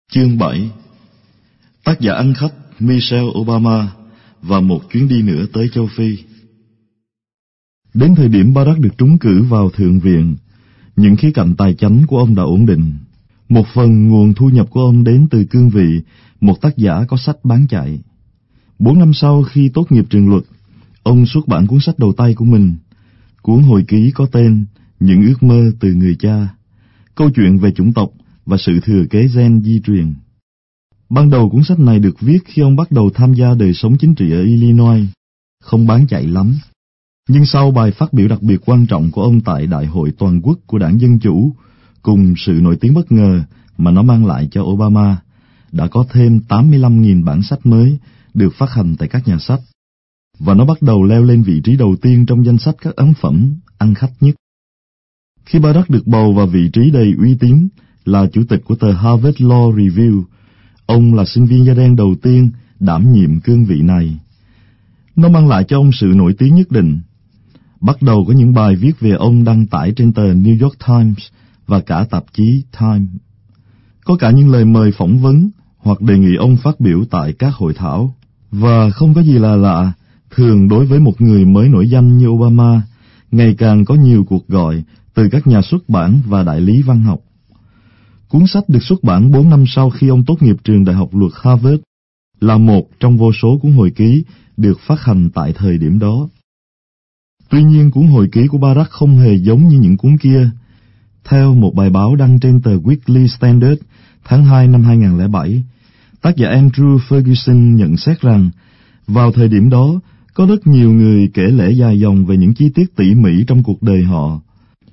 Chương 7. Tác giả ăn khách Michelle Obama và một chuyến đi nữa tới châu Phi. Đến thời điểm Barack được trúng cử vào Thượng viện, những khía cạnh tài chánh của ông đã ổn định. Một phần nguồn thu nhập của ông đến từ cương vị một tác giả có sách bán chạy. 4 năm sau khi tốt nghiệp trường luật, ông xuất bản cuốn sách đầu tay của mình, cuốn hồi ký có tên Những ước mơ từ người cha, câu chuyện về chủng tộc và sự thừa kế gen di truyền. Ban đầu cuốn sách này được viết khi ông bắt đầu tham gia đời sống chính trị ở Illinois, không bán chạy lắm. Nhưng sau bài phát biểu đặc biệt quan trọng của ông tại Đại hội Toàn quốc của Đảng Dân Chủ, cùng sự nổi tiếng bất ngờ mà nó mang lại cho Obama, đã có thêm 85.000 bản sách mới được phát hành tại các nhà sách, và nó bắt đầu leo lên vị trí đầu tiên trong danh sách các ấn phẩm ăn khách nhất. Khi Barack được bầu vào vị trí đầy uy tín là chủ tịch của tờ Harvard Law Review, ông là sinh viên da đen đầu tiên đảm nhiệm cương vị này. Nó mang lại cho ông sự nổi tiếng nhất định. Bắt đầu có những bài viết về ông đăng tải trên tờ New York Times và cả tạp chí Time. Có cả những lời mời phỏng vấn hoặc đề nghị ông phát biểu tại các hội thảo. Và không có gì là lạ, thường đối với một người mới nổi danh như Obama, ngày càng có nhiều cuộc gọi từ các nhà xuất bản và đại lý văn học. Cuốn sách được xuất bản 4 năm sau khi ông tốt nghiệp trường Đại học Luật Harvard, là một trong vô số cuốn hồi ký được phát hành tại thời điểm đó. Tuy nhiên, cuốn hồi ký của Barack không hề giống như những cuốn kia. Theo một bài báo đăng trên tờ Weekly Standard tháng 2 năm 2007, tác giả Andrew Ferguson nhận xét rằng, vào thời điểm đó, có rất nhiều người kể lể dài dòng về những chi tiết tỉ mỉ trong cuộc đời họ.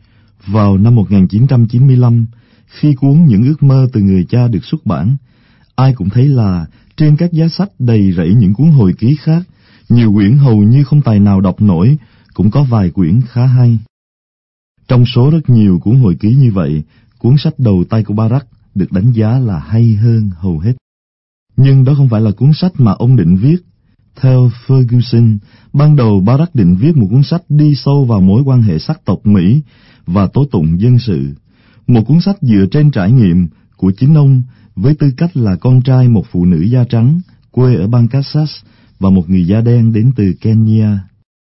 Vào năm 1995, khi cuốn Những ước mơ từ người cha được xuất bản, ai cũng thấy là trên các giá sách đầy rẫy những cuốn hồi ký khác, nhiều quyển hầu như không tài nào đọc nổi, cũng có vài quyển khá hay. Trong số rất nhiều cuốn hồi ký như vậy, cuốn sách đầu tay của Barack được đánh giá là hay hơn hầu hết. Nhưng đó không phải là cuốn sách mà ông định viết. Theo Ferguson, ban đầu Barack định viết một cuốn sách đi sâu vào mối quan hệ sắc tộc Mỹ và tố tụng dân sự. Một cuốn sách dựa trên trải nghiệm của chính ông với tư cách là con trai một phụ nữ da trắng, quê ở bang Kansas, và một người da đen đến từ Kenya.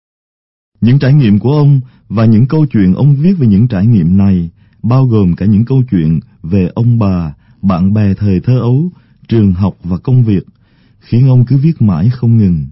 Những trải nghiệm của ông và những câu chuyện ông viết về những trải nghiệm này, bao gồm cả những câu chuyện về ông bà, bạn bè thời thơ ấu, trường học và công việc, khiến ông cứ viết mãi không ngừng.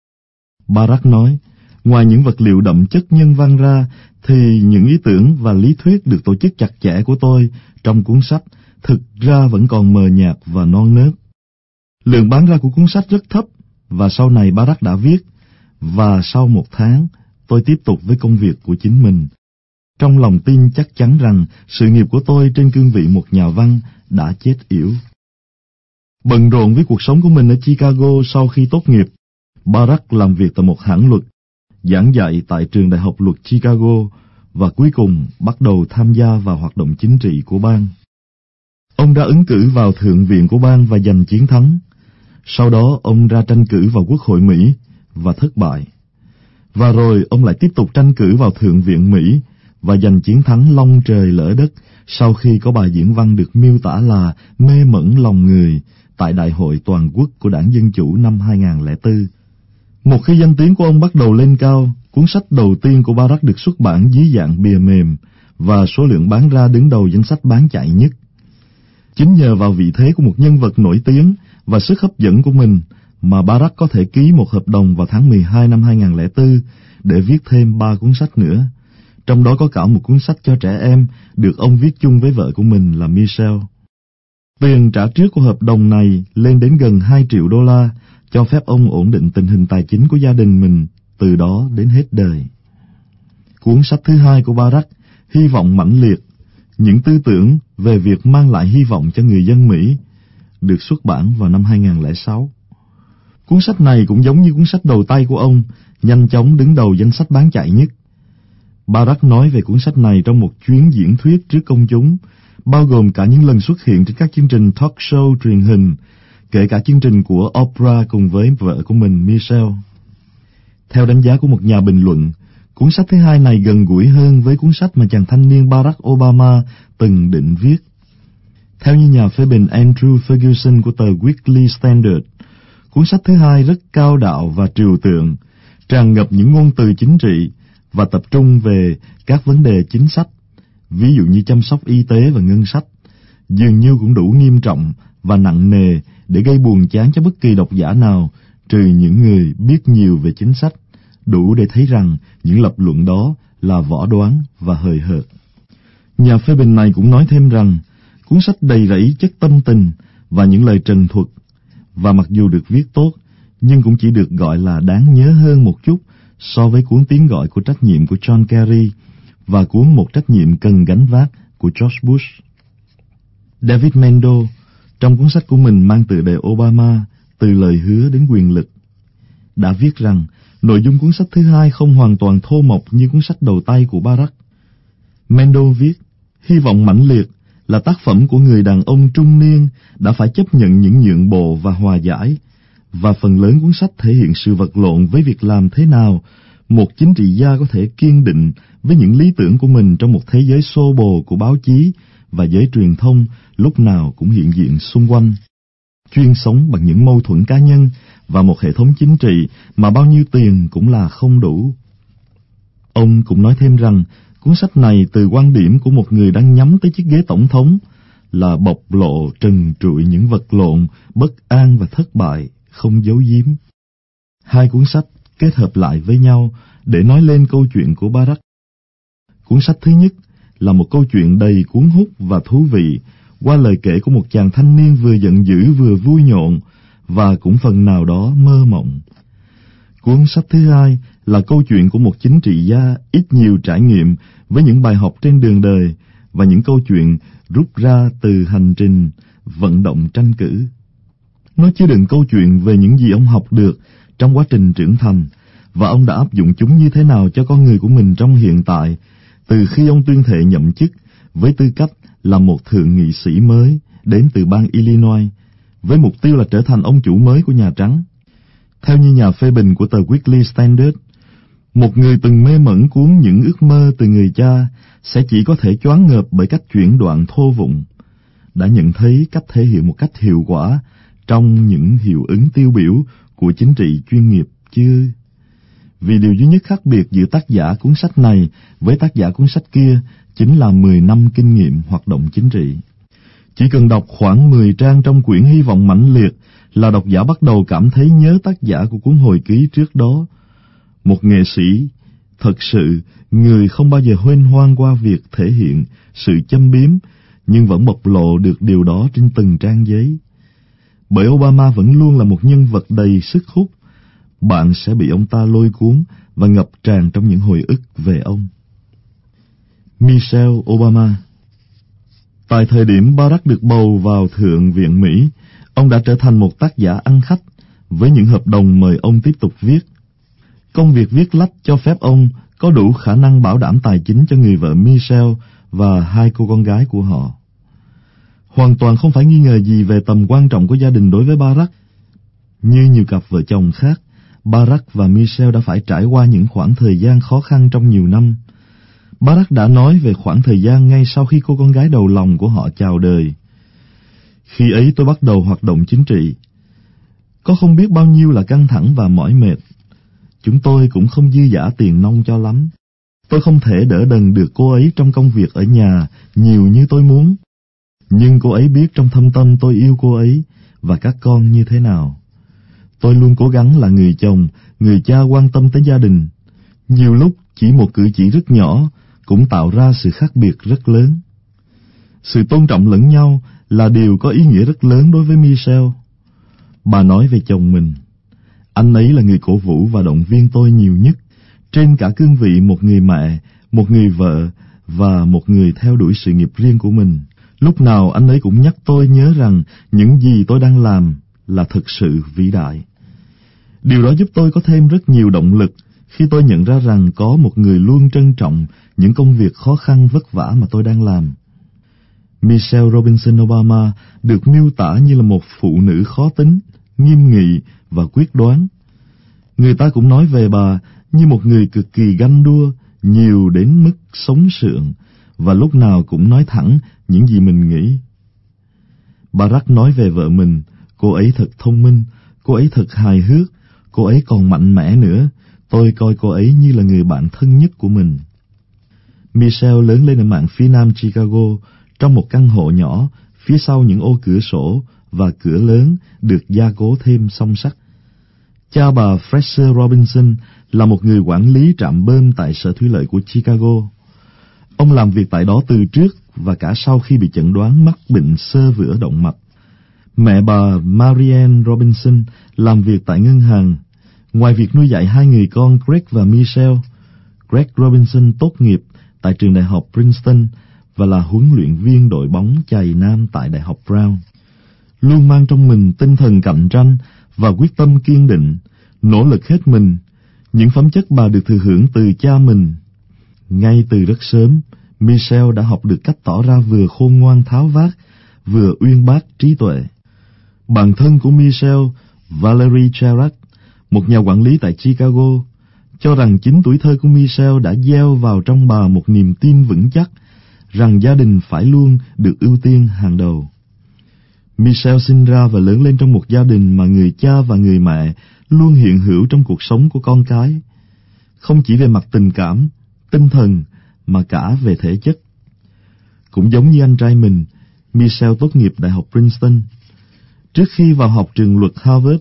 Barack nói, ngoài những vật liệu đậm chất nhân văn ra, thì những ý tưởng và lý thuyết được tổ chức chặt chẽ của tôi trong cuốn sách thực ra vẫn còn mờ nhạt và non nớt. Lượng bán ra của cuốn sách rất thấp, và sau này Barack đã viết, và sau 1 tháng, tôi tiếp tục với công việc của chính mình, trong lòng tin chắc chắn rằng sự nghiệp của tôi trên cương vị một nhà văn đã chết yểu. Bận rộn với cuộc sống của mình ở Chicago sau khi tốt nghiệp, Barack làm việc tại một hãng luật, giảng dạy tại trường Đại học Luật Chicago, và cuối cùng bắt đầu tham gia vào hoạt động chính trị của bang. Ông ra ứng cử vào Thượng viện của bang và giành chiến thắng. Sau đó ông ra tranh cử vào Quốc hội Mỹ và thất bại. Và rồi ông lại tiếp tục tranh cử vào Thượng viện Mỹ và giành chiến thắng long trời lỡ đất sau khi có bài diễn văn được miêu tả là mê mẩn lòng người tại Đại hội Toàn quốc của Đảng Dân Chủ năm 2004. Một khi danh tiếng của ông bắt đầu lên cao, cuốn sách đầu tiên của Barack được xuất bản dưới dạng bìa mềm và số lượng bán ra đứng đầu danh sách bán chạy nhất. Chính nhờ vào vị thế của một nhân vật nổi tiếng và sức hấp dẫn của mình mà Barack có thể ký một hợp đồng vào tháng 12 năm 2004 để viết thêm 3 cuốn sách nữa, trong đó có cả một cuốn sách cho trẻ em được ông viết chung với vợ của mình là Michelle. Tiền trả trước của hợp đồng này lên đến gần 2 triệu đô la, cho phép ông ổn định tình hình tài chính của gia đình mình từ đó đến hết đời. Cuốn sách thứ hai của Barack, Hy vọng mãnh liệt, những tư tưởng về việc mang lại hy vọng cho người dân Mỹ, được xuất bản vào năm 2006. Cuốn sách này cũng giống như cuốn sách đầu tay của ông, nhanh chóng đứng đầu danh sách bán chạy nhất. Barack nói về cuốn sách này trong một chuyến diễn thuyết trước công chúng, bao gồm cả những lần xuất hiện trên các chương trình talk show truyền hình, kể cả chương trình của Oprah cùng với vợ của mình Michelle. Theo đánh giá của một nhà bình luận, cuốn sách thứ hai này gần gũi hơn với cuốn sách mà chàng thanh niên Barack Obama từng định viết. Theo như nhà nhà phê bình Andrew Ferguson của tờ Weekly Standard, cuốn sách thứ hai rất cao đạo và trừu tượng, tràn ngập những ngôn từ chính trị và tập trung về các vấn đề chính sách, ví dụ như chăm sóc y tế và ngân sách, dường như cũng đủ nghiêm trọng và nặng nề để gây buồn chán cho bất kỳ độc giả nào, trừ những người biết nhiều về chính sách, đủ để thấy rằng những lập luận đó là võ đoán và hời hợt. Nhà phê bình này cũng nói thêm rằng cuốn sách đầy rẫy chất tâm tình và những lời trần thuật, và mặc dù được viết tốt, nhưng cũng chỉ được gọi là đáng nhớ hơn một chút so với cuốn Tiếng gọi của trách nhiệm của John Kerry và cuốn Một trách nhiệm cần gánh vác của George Bush. David Mendo, trong cuốn sách của mình mang tựa đề Obama, từ lời hứa đến quyền lực, đã viết rằng nội dung cuốn sách thứ hai không hoàn toàn thô mộc như cuốn sách đầu tay của Barack. Mendo viết, hy vọng mãnh liệt là tác phẩm của người đàn ông trung niên đã phải chấp nhận những nhượng bộ và hòa giải, và phần lớn cuốn sách thể hiện sự vật lộn với việc làm thế nào một chính trị gia có thể kiên định với những lý tưởng của mình trong một thế giới xô bồ của báo chí và giới truyền thông lúc nào cũng hiện diện xung quanh, chuyên sống bằng những mâu thuẫn cá nhân và một hệ thống chính trị mà bao nhiêu tiền cũng là không đủ. Ông cũng nói thêm rằng cuốn sách này từ quan điểm của một người đang nhắm tới chiếc ghế tổng thống là bộc lộ trần trụi những vật lộn, bất an và thất bại, không giấu giếm. Hai cuốn sách kết hợp lại với nhau để nói lên câu chuyện của Barack. Cuốn sách thứ nhất là một câu chuyện đầy cuốn hút và thú vị qua lời kể của một chàng thanh niên vừa giận dữ vừa vui nhộn và cũng phần nào đó mơ mộng. Cuốn sách thứ hai là câu chuyện của một chính trị gia ít nhiều trải nghiệm với những bài học trên đường đời và những câu chuyện rút ra từ hành trình vận động tranh cử. Nó chứa đựng câu chuyện về những gì ông học được trong quá trình trưởng thành và ông đã áp dụng chúng như thế nào cho con người của mình trong hiện tại, từ khi ông tuyên thệ nhậm chức với tư cách là một thượng nghị sĩ mới đến từ bang Illinois, với mục tiêu là trở thành ông chủ mới của Nhà Trắng. Theo như nhà phê bình của tờ Weekly Standard, một người từng mê mẩn cuốn những ước mơ từ người cha sẽ chỉ có thể choáng ngợp bởi cách chuyển đoạn thô vụng. Đã nhận thấy cách thể hiện một cách hiệu quả trong những hiệu ứng tiêu biểu của chính trị chuyên nghiệp chưa? Vì điều duy nhất khác biệt giữa tác giả cuốn sách này với tác giả cuốn sách kia chính là 10 năm kinh nghiệm hoạt động chính trị. Chỉ cần đọc khoảng 10 trang trong quyển Hy vọng mãnh liệt là độc giả bắt đầu cảm thấy nhớ tác giả của cuốn hồi ký trước đó. Một nghệ sĩ, thật sự, người không bao giờ huênh hoang qua việc thể hiện sự châm biếm, nhưng vẫn bộc lộ được điều đó trên từng trang giấy. Bởi Obama vẫn luôn là một nhân vật đầy sức hút, bạn sẽ bị ông ta lôi cuốn và ngập tràn trong những hồi ức về ông. Michelle Obama. Tại thời điểm Barack được bầu vào Thượng viện Mỹ, ông đã trở thành một tác giả ăn khách với những hợp đồng mời ông tiếp tục viết. Công việc viết lách cho phép ông có đủ khả năng bảo đảm tài chính cho người vợ Michelle và hai cô con gái của họ. Hoàn toàn không phải nghi ngờ gì về tầm quan trọng của gia đình đối với Barack. Như nhiều cặp vợ chồng khác, Barack và Michelle đã phải trải qua những khoảng thời gian khó khăn trong nhiều năm. Barack đã nói về khoảng thời gian ngay sau khi cô con gái đầu lòng của họ chào đời. Khi ấy tôi bắt đầu hoạt động chính trị. Có không biết bao nhiêu là căng thẳng và mỏi mệt. Chúng tôi cũng không dư dả tiền nong cho lắm. Tôi không thể đỡ đần được cô ấy trong công việc ở nhà nhiều như tôi muốn. Nhưng cô ấy biết trong thâm tâm tôi yêu cô ấy và các con như thế nào. Tôi luôn cố gắng là người chồng, người cha quan tâm tới gia đình. Nhiều lúc chỉ một cử chỉ rất nhỏ cũng tạo ra sự khác biệt rất lớn. Sự tôn trọng lẫn nhau là điều có ý nghĩa rất lớn đối với Michelle. Bà nói về chồng mình, anh ấy là người cổ vũ và động viên tôi nhiều nhất, trên cả cương vị một người mẹ, một người vợ và một người theo đuổi sự nghiệp riêng của mình. Lúc nào anh ấy cũng nhắc tôi nhớ rằng những gì tôi đang làm là thực sự vĩ đại. Điều đó giúp tôi có thêm rất nhiều động lực khi tôi nhận ra rằng có một người luôn trân trọng những công việc khó khăn vất vả mà tôi đang làm. Michelle Robinson Obama được miêu tả như là một phụ nữ khó tính, nghiêm nghị và quyết đoán. Người ta cũng nói về bà như một người cực kỳ ganh đua, nhiều đến mức sống sượng, và lúc nào cũng nói thẳng những gì mình nghĩ. Barack nói về vợ mình, cô ấy thật thông minh, cô ấy thật hài hước, cô ấy còn mạnh mẽ nữa, tôi coi cô ấy như là người bạn thân nhất của mình. Michelle lớn lên ở mạn phía nam Chicago, trong một căn hộ nhỏ, phía sau những ô cửa sổ và cửa lớn được gia cố thêm song sắt. Cha bà Fraser Robinson là một người quản lý trạm bơm tại Sở Thủy lợi của Chicago. Ông làm việc tại đó từ trước và cả sau khi bị chẩn đoán mắc bệnh xơ vữa động mạch. Mẹ bà Marianne Robinson làm việc tại ngân hàng. Ngoài việc nuôi dạy hai người con Greg và Michelle, Greg Robinson tốt nghiệp tại trường đại học Princeton và là huấn luyện viên đội bóng chày nam tại đại học Brown. Luôn mang trong mình tinh thần cạnh tranh và quyết tâm kiên định, nỗ lực hết mình, những phẩm chất bà được thừa hưởng từ cha mình. Ngay từ rất sớm, Michelle đã học được cách tỏ ra vừa khôn ngoan tháo vát, vừa uyên bác trí tuệ. Bạn thân của Michelle, Valerie Gerard, một nhà quản lý tại Chicago, cho rằng chính tuổi thơ của Michelle đã gieo vào trong bà một niềm tin vững chắc rằng gia đình phải luôn được ưu tiên hàng đầu. Michelle sinh ra và lớn lên trong một gia đình mà người cha và người mẹ luôn hiện hữu trong cuộc sống của con cái, không chỉ về mặt tình cảm, tinh thần, mà cả về thể chất. Cũng giống như anh trai mình, Michelle tốt nghiệp Đại học Princeton, trước khi vào học trường luật Harvard.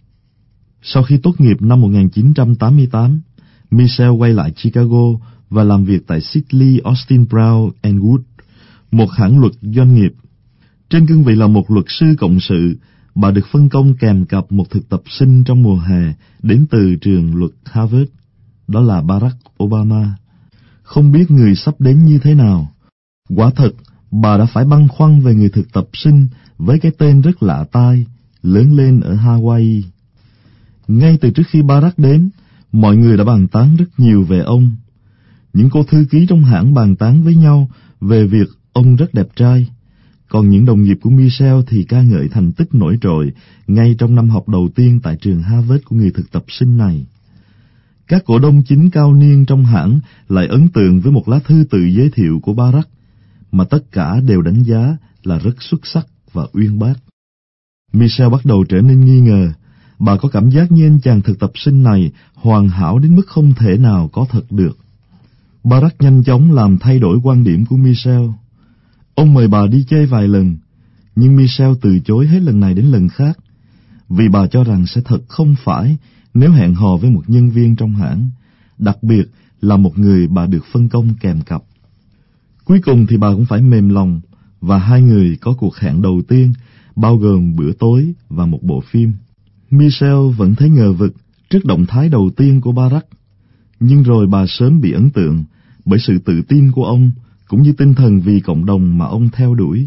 Sau khi tốt nghiệp năm 1988, Michelle quay lại Chicago và làm việc tại Sidley Austin Brown and Wood, một hãng luật doanh nghiệp. Trên cương vị là một luật sư cộng sự, bà được phân công kèm cặp một thực tập sinh trong mùa hè đến từ trường luật Harvard, đó là Barack Obama. Không biết người sắp đến như thế nào. Quả thật, bà đã phải băn khoăn về người thực tập sinh với cái tên rất lạ tai, lớn lên ở Hawaii. Ngay từ trước khi Barack đến, mọi người đã bàn tán rất nhiều về ông. Những cô thư ký trong hãng bàn tán với nhau về việc ông rất đẹp trai, còn những đồng nghiệp của Michelle thì ca ngợi thành tích nổi trội ngay trong năm học đầu tiên tại trường Harvard của người thực tập sinh này. Các cổ đông chính cao niên trong hãng lại ấn tượng với một lá thư tự giới thiệu của Barack, mà tất cả đều đánh giá là rất xuất sắc và uyên bác. Michelle bắt đầu trở nên nghi ngờ. Bà có cảm giác như anh chàng thực tập sinh này hoàn hảo đến mức không thể nào có thật được. Barack nhanh chóng làm thay đổi quan điểm của Michelle. Ông mời bà đi chơi vài lần, nhưng Michelle từ chối hết lần này đến lần khác, vì bà cho rằng sẽ thật không phải nếu hẹn hò với một nhân viên trong hãng, đặc biệt là một người bà được phân công kèm cặp. Cuối cùng thì bà cũng phải mềm lòng, và hai người có cuộc hẹn đầu tiên, bao gồm bữa tối và một bộ phim. Michelle vẫn thấy ngờ vực trước động thái đầu tiên của Barack, nhưng rồi bà sớm bị ấn tượng bởi sự tự tin của ông, cũng như tinh thần vì cộng đồng mà ông theo đuổi.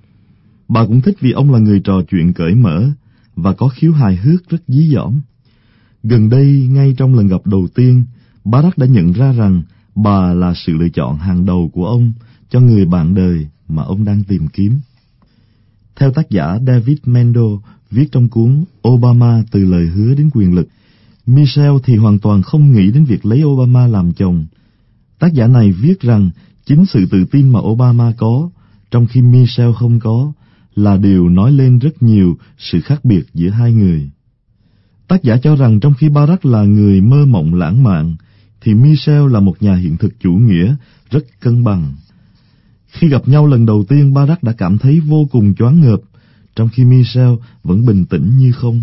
Bà cũng thích vì ông là người trò chuyện cởi mở và có khiếu hài hước rất dí dỏm. Gần đây, ngay trong lần gặp đầu tiên, Barack đã nhận ra rằng bà là sự lựa chọn hàng đầu của ông cho người bạn đời mà ông đang tìm kiếm. Theo tác giả David Mendo viết trong cuốn Obama từ lời hứa đến quyền lực, Michelle thì hoàn toàn không nghĩ đến việc lấy Obama làm chồng. Tác giả này viết rằng chính sự tự tin mà Obama có, trong khi Michelle không có, là điều nói lên rất nhiều sự khác biệt giữa hai người. Tác giả cho rằng trong khi Barack là người mơ mộng lãng mạn, thì Michelle là một nhà hiện thực chủ nghĩa, rất cân bằng. Khi gặp nhau lần đầu tiên, Barack đã cảm thấy vô cùng choáng ngợp, trong khi Michelle vẫn bình tĩnh như không.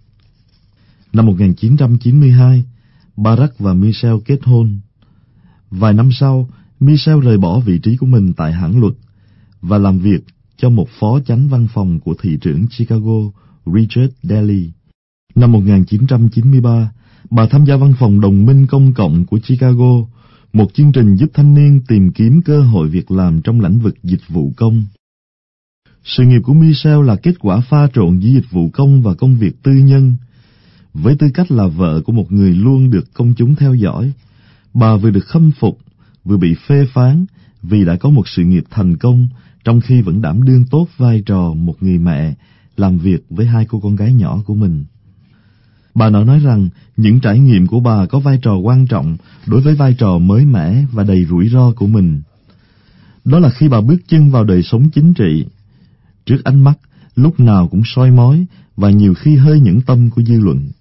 Năm 1992, Barack và Michelle kết hôn. Vài năm sau, Michelle rời bỏ vị trí của mình tại hãng luật và làm việc cho một phó chánh văn phòng của thị trưởng Chicago, Richard Daley. Năm 1993, bà tham gia văn phòng đồng minh công cộng của Chicago, một chương trình giúp thanh niên tìm kiếm cơ hội việc làm trong lĩnh vực dịch vụ công. Sự nghiệp của Michelle là kết quả pha trộn giữa dịch vụ công và công việc tư nhân. Với tư cách là vợ của một người luôn được công chúng theo dõi, bà vừa được khâm phục, vừa bị phê phán vì đã có một sự nghiệp thành công, trong khi vẫn đảm đương tốt vai trò một người mẹ, làm việc với hai cô con gái nhỏ của mình. Bà nói rằng những trải nghiệm của bà có vai trò quan trọng đối với vai trò mới mẻ và đầy rủi ro của mình. Đó là khi bà bước chân vào đời sống chính trị. Trước ánh mắt lúc nào cũng soi mói và nhiều khi hơi nhẫn tâm của dư luận.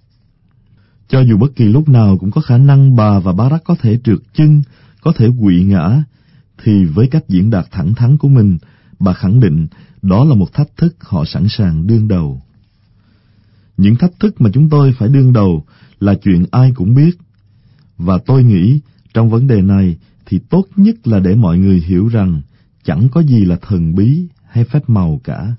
Cho dù bất kỳ lúc nào cũng có khả năng bà và Barack có thể trượt chân, có thể quỵ ngã, thì với cách diễn đạt thẳng thắn của mình, bà khẳng định đó là một thách thức họ sẵn sàng đương đầu. Những thách thức mà chúng tôi phải đương đầu là chuyện ai cũng biết, và tôi nghĩ trong vấn đề này thì tốt nhất là để mọi người hiểu rằng chẳng có gì là thần bí hay phép màu cả.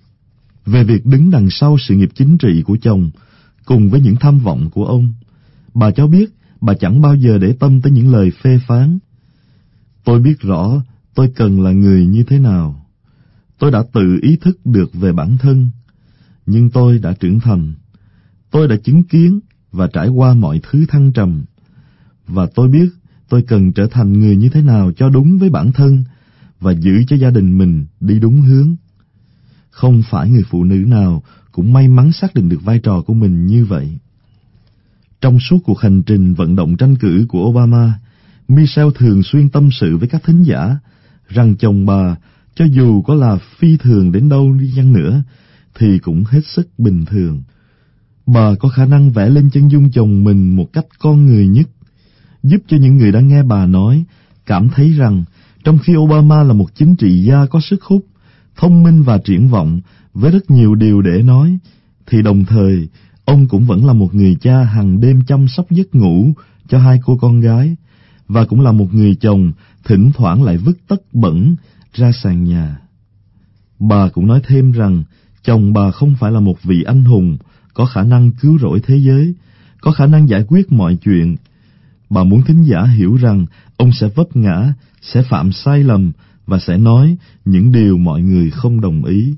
Về việc đứng đằng sau sự nghiệp chính trị của chồng, cùng với những tham vọng của ông, bà cho biết bà chẳng bao giờ để tâm tới những lời phê phán. Tôi biết rõ tôi cần là người như thế nào. Tôi đã tự ý thức được về bản thân, nhưng tôi đã trưởng thành. Tôi đã chứng kiến và trải qua mọi thứ thăng trầm, và tôi biết tôi cần trở thành người như thế nào cho đúng với bản thân và giữ cho gia đình mình đi đúng hướng. Không phải người phụ nữ nào cũng may mắn xác định được vai trò của mình như vậy. Trong suốt cuộc hành trình vận động tranh cử của Obama, Michelle thường xuyên tâm sự với các thính giả rằng chồng bà, cho dù có là phi thường đến đâu đi chăng nữa, thì cũng hết sức bình thường. Bà có khả năng vẽ lên chân dung chồng mình một cách con người nhất, giúp cho những người đã nghe bà nói cảm thấy rằng trong khi Obama là một chính trị gia có sức hút, thông minh và triển vọng với rất nhiều điều để nói, thì đồng thời ông cũng vẫn là một người cha hàng đêm chăm sóc giấc ngủ cho hai cô con gái, và cũng là một người chồng thỉnh thoảng lại vứt tất bẩn ra sàn nhà. Bà cũng nói thêm rằng chồng bà không phải là một vị anh hùng có khả năng cứu rỗi thế giới, có khả năng giải quyết mọi chuyện. Bà muốn thính giả hiểu rằng ông sẽ vấp ngã, sẽ phạm sai lầm và sẽ nói những điều mọi người không đồng ý.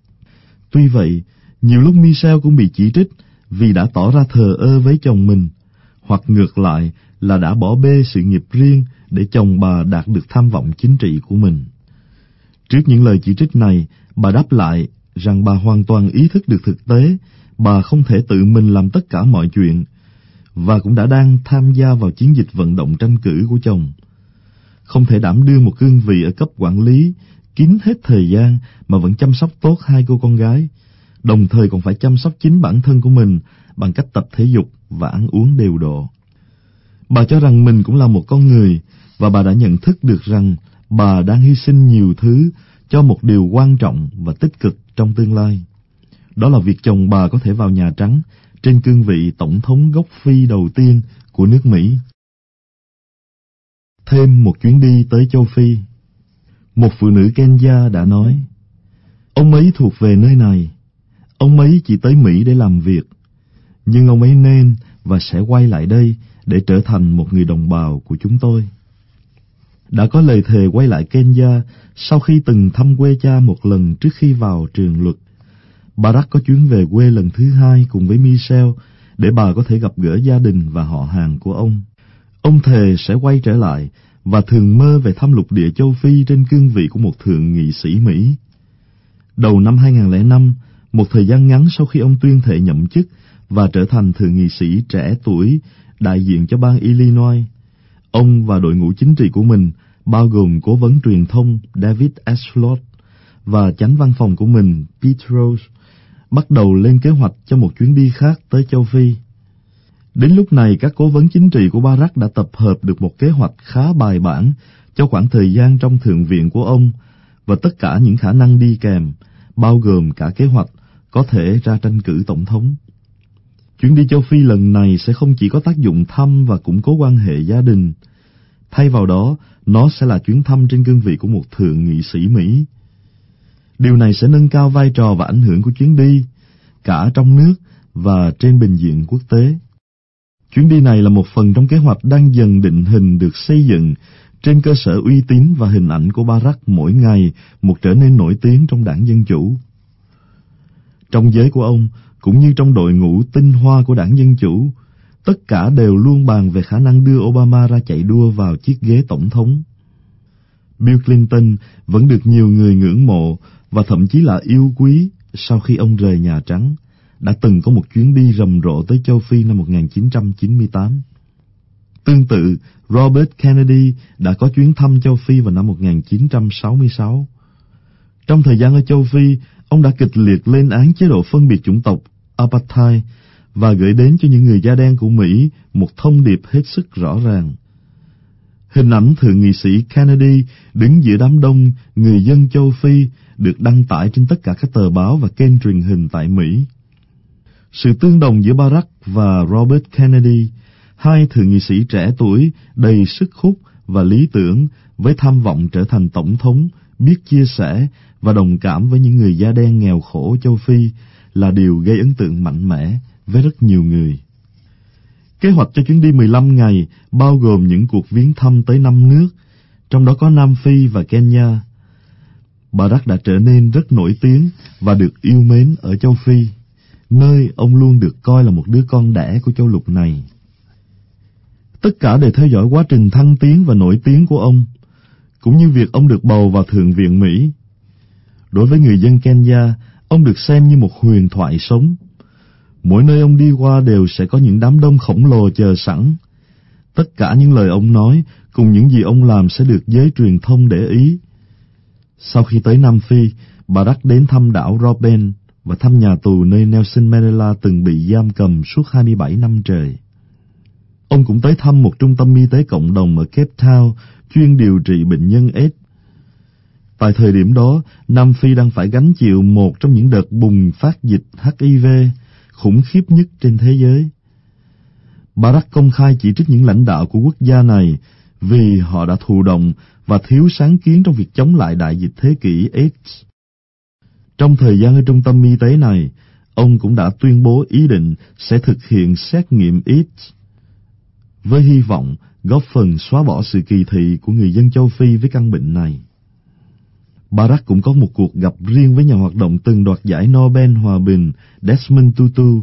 Tuy vậy, nhiều lúc Michelle cũng bị chỉ trích vì đã tỏ ra thờ ơ với chồng mình, hoặc ngược lại là đã bỏ bê sự nghiệp riêng để chồng bà đạt được tham vọng chính trị của mình. Trước những lời chỉ trích này, bà đáp lại rằng bà hoàn toàn ý thức được thực tế, bà không thể tự mình làm tất cả mọi chuyện, và cũng đã đang tham gia vào chiến dịch vận động tranh cử của chồng. Không thể đảm đương một cương vị ở cấp quản lý, kín hết thời gian mà vẫn chăm sóc tốt hai cô con gái, đồng thời còn phải chăm sóc chính bản thân của mình bằng cách tập thể dục và ăn uống đều độ. Bà cho rằng mình cũng là một con người, và bà đã nhận thức được rằng bà đang hy sinh nhiều thứ cho một điều quan trọng và tích cực trong tương lai. Đó là việc chồng bà có thể vào Nhà Trắng trên cương vị tổng thống gốc Phi đầu tiên của nước Mỹ. Thêm một chuyến đi tới châu Phi. Một phụ nữ Kenya đã nói, ông ấy thuộc về nơi này, ông ấy chỉ tới Mỹ để làm việc, nhưng ông ấy nên và sẽ quay lại đây để trở thành một người đồng bào của chúng tôi. Đã có lời thề quay lại Kenya sau khi từng thăm quê cha một lần trước khi vào trường luật. Barack có chuyến về quê lần thứ hai cùng với Michelle để bà có thể gặp gỡ gia đình và họ hàng của ông. Ông thề sẽ quay trở lại và thường mơ về thăm lục địa châu Phi trên cương vị của một thượng nghị sĩ Mỹ. Đầu năm 2005, một thời gian ngắn sau khi ông tuyên thệ nhậm chức và trở thành thượng nghị sĩ trẻ tuổi đại diện cho bang Illinois, ông và đội ngũ chính trị của mình, bao gồm cố vấn truyền thông David Axelrod và chánh văn phòng của mình Pete Rose, bắt đầu lên kế hoạch cho một chuyến đi khác tới châu Phi. Đến lúc này, các cố vấn chính trị của Barack đã tập hợp được một kế hoạch khá bài bản cho khoảng thời gian trong thượng viện của ông và tất cả những khả năng đi kèm, bao gồm cả kế hoạch có thể ra tranh cử tổng thống. Chuyến đi châu Phi lần này sẽ không chỉ có tác dụng thăm và củng cố quan hệ gia đình. Thay vào đó, nó sẽ là chuyến thăm trên cương vị của một thượng nghị sĩ Mỹ. Điều này sẽ nâng cao vai trò và ảnh hưởng của chuyến đi, cả trong nước và trên bình diện quốc tế. Chuyến đi này là một phần trong kế hoạch đang dần định hình được xây dựng trên cơ sở uy tín và hình ảnh của Barack mỗi ngày một trở nên nổi tiếng trong đảng Dân Chủ. Trong giới của ông, cũng như trong đội ngũ tinh hoa của đảng Dân Chủ, tất cả đều luôn bàn về khả năng đưa Obama ra chạy đua vào chiếc ghế tổng thống. Bill Clinton vẫn được nhiều người ngưỡng mộ và thậm chí là yêu quý sau khi ông rời Nhà Trắng, đã từng có một chuyến đi rầm rộ tới châu Phi năm 1998. Tương tự, Robert Kennedy đã có chuyến thăm châu Phi vào năm 1966. Trong thời gian ở châu Phi, ông đã kịch liệt lên án chế độ phân biệt chủng tộc Apartheid và gửi đến cho những người da đen của Mỹ một thông điệp hết sức rõ ràng. Hình ảnh thượng nghị sĩ Kennedy đứng giữa đám đông người dân châu Phi được đăng tải trên tất cả các tờ báo và kênh truyền hình tại Mỹ. Sự tương đồng giữa Barack và Robert Kennedy, hai thượng nghị sĩ trẻ tuổi đầy sức hút và lý tưởng với tham vọng trở thành tổng thống, biết chia sẻ và đồng cảm với những người da đen nghèo khổ châu Phi, là điều gây ấn tượng mạnh mẽ với rất nhiều người. Kế hoạch cho chuyến đi 15 ngày bao gồm những cuộc viếng thăm tới 5 nước, trong đó có Nam Phi và Kenya. Barack đã trở nên rất nổi tiếng và được yêu mến ở châu Phi, nơi ông luôn được coi là một đứa con đẻ của châu lục này. Tất cả đều theo dõi quá trình thăng tiến và nổi tiếng của ông, cũng như việc ông được bầu vào Thượng viện Mỹ. Đối với người dân Kenya, ông được xem như một huyền thoại sống. Mỗi nơi ông đi qua đều sẽ có những đám đông khổng lồ chờ sẵn. Tất cả những lời ông nói cùng những gì ông làm sẽ được giới truyền thông để ý. Sau khi tới Nam Phi, Barack đến thăm đảo Robben và thăm nhà tù nơi Nelson Mandela từng bị giam cầm suốt 27 năm trời. Ông cũng tới thăm một trung tâm y tế cộng đồng ở Cape Town chuyên điều trị bệnh nhân AIDS. Tại thời điểm đó, Nam Phi đang phải gánh chịu một trong những đợt bùng phát dịch HIV khủng khiếp nhất trên thế giới. Barack công khai chỉ trích những lãnh đạo của quốc gia này vì họ đã thụ động và thiếu sáng kiến trong việc chống lại đại dịch thế kỷ AIDS. Trong thời gian ở trung tâm y tế này, ông cũng đã tuyên bố ý định sẽ thực hiện xét nghiệm AIDS, với hy vọng góp phần xóa bỏ sự kỳ thị của người dân châu Phi với căn bệnh này. Barack cũng có một cuộc gặp riêng với nhà hoạt động từng đoạt giải Nobel Hòa bình Desmond Tutu.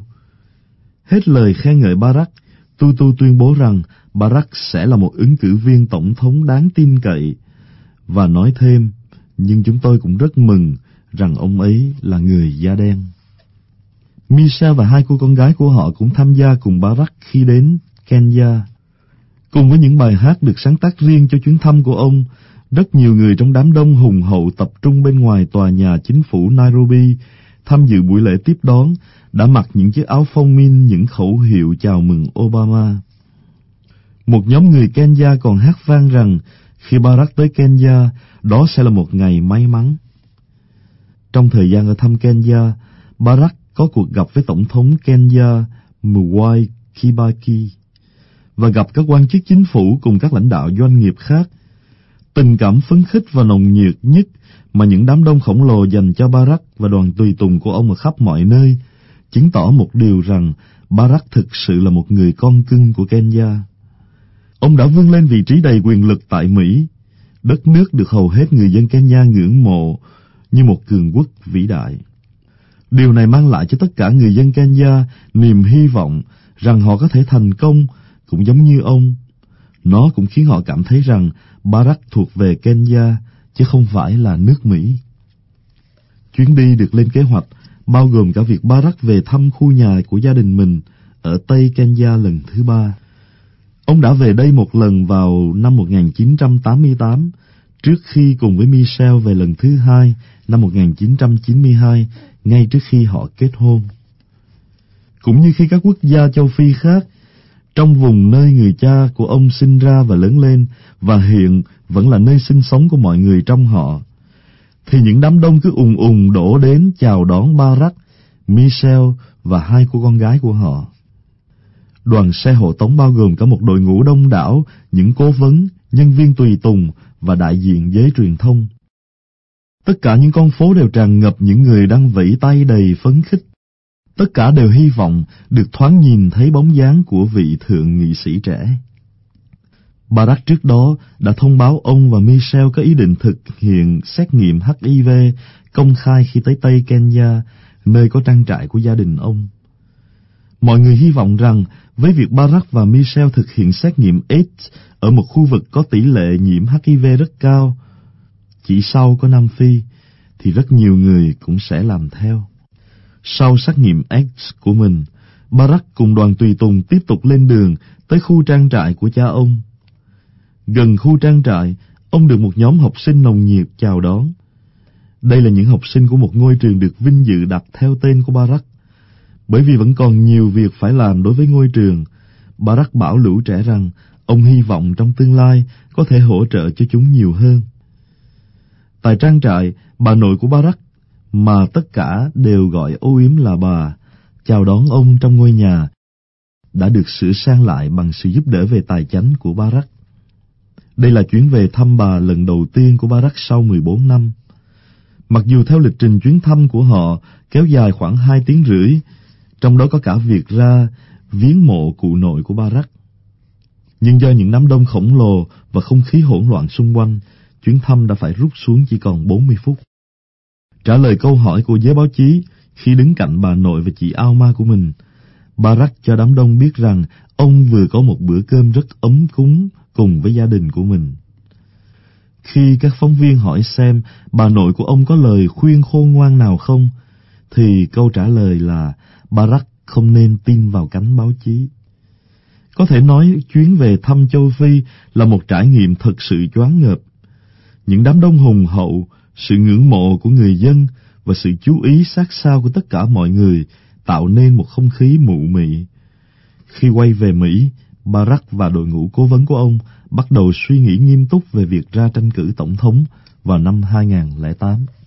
Hết lời khen ngợi Barack, Tutu tuyên bố rằng Barack sẽ là một ứng cử viên tổng thống đáng tin cậy, và nói thêm, nhưng chúng tôi cũng rất mừng rằng ông ấy là người da đen. Michelle và hai cô con gái của họ cũng tham gia cùng Barack khi đến Kenya. Cùng với những bài hát được sáng tác riêng cho chuyến thăm của ông, rất nhiều người trong đám đông hùng hậu tập trung bên ngoài tòa nhà chính phủ Nairobi tham dự buổi lễ tiếp đón, đã mặc những chiếc áo phông min những khẩu hiệu chào mừng Obama. Một nhóm người Kenya còn hát vang rằng khi Barack tới Kenya, đó sẽ là một ngày may mắn. Trong thời gian ở thăm Kenya, Barack có cuộc gặp với Tổng thống Kenya Mwai Kibaki và gặp các quan chức chính phủ cùng các lãnh đạo doanh nghiệp khác. Tình cảm phấn khích và nồng nhiệt nhất mà những đám đông khổng lồ dành cho Barack và đoàn tùy tùng của ông ở khắp mọi nơi chứng tỏ một điều rằng Barack thực sự là một người con cưng của Kenya. Ông đã vươn lên vị trí đầy quyền lực tại Mỹ, đất nước được hầu hết người dân Kenya ngưỡng mộ như một cường quốc vĩ đại. Điều này mang lại cho tất cả người dân Kenya niềm hy vọng rằng họ có thể thành công cũng giống như ông. Nó cũng khiến họ cảm thấy rằng Barack thuộc về Kenya chứ không phải là nước Mỹ. Chuyến đi được lên kế hoạch bao gồm cả việc Barack về thăm khu nhà của gia đình mình ở Tây Kenya lần thứ 3. Ông đã về đây một lần vào năm 1988, trước khi cùng với Michelle về lần thứ 2 năm 1992, ngay trước khi họ kết hôn. Cũng như khi các quốc gia châu Phi khác, trong vùng nơi người cha của ông sinh ra và lớn lên, và hiện vẫn là nơi sinh sống của mọi người trong họ, thì những đám đông cứ ùn ùn đổ đến chào đón Barack, Michelle và hai cô con gái của họ. Đoàn xe hộ tống bao gồm cả một đội ngũ đông đảo, những cố vấn, nhân viên tùy tùng và đại diện giới truyền thông. Tất cả những con phố đều tràn ngập những người đang vẫy tay đầy phấn khích. Tất cả đều hy vọng được thoáng nhìn thấy bóng dáng của vị thượng nghị sĩ trẻ. Barack trước đó đã thông báo ông và Michelle có ý định thực hiện xét nghiệm HIV công khai khi tới Tây Kenya, nơi có trang trại của gia đình ông. Mọi người hy vọng rằng với việc Barack và Michelle thực hiện xét nghiệm AIDS ở một khu vực có tỷ lệ nhiễm HIV rất cao, chỉ sau có Nam Phi, thì rất nhiều người cũng sẽ làm theo. Sau xét nghiệm AIDS của mình, Barack cùng đoàn tùy tùng tiếp tục lên đường tới khu trang trại của cha ông. Gần khu trang trại, ông được một nhóm học sinh nồng nhiệt chào đón. Đây là những học sinh của một ngôi trường được vinh dự đặt theo tên của Barak. Bởi vì vẫn còn nhiều việc phải làm đối với ngôi trường, Barak bảo lũ trẻ rằng ông hy vọng trong tương lai có thể hỗ trợ cho chúng nhiều hơn. Tại trang trại, bà nội của Barak, mà tất cả đều gọi âu yếm là bà, chào đón ông trong ngôi nhà, đã được sửa sang lại bằng sự giúp đỡ về tài chánh của Barak. Đây là chuyến về thăm bà lần đầu tiên của Barak sau 14 năm. Mặc dù theo lịch trình chuyến thăm của họ kéo dài khoảng 2 tiếng rưỡi, trong đó có cả việc ra viếng mộ cụ nội của Barak. Nhưng do những đám đông khổng lồ và không khí hỗn loạn xung quanh, chuyến thăm đã phải rút xuống chỉ còn 40 phút. Trả lời câu hỏi của giới báo chí, khi đứng cạnh bà nội và chị Alma của mình, Barak cho đám đông biết rằng ông vừa có một bữa cơm rất ấm cúng cùng với gia đình của mình. Khi các phóng viên hỏi xem bà nội của ông có lời khuyên khôn ngoan nào không, thì câu trả lời là Barak không nên tin vào cánh báo chí. Có thể nói chuyến về thăm châu Phi là một trải nghiệm thật sự choáng ngợp. Những đám đông hùng hậu, sự ngưỡng mộ của người dân và sự chú ý sát sao của tất cả mọi người tạo nên một không khí mụ mị. Khi quay về Mỹ, Barak và đội ngũ cố vấn của ông bắt đầu suy nghĩ nghiêm túc về việc ra tranh cử tổng thống vào năm 2008.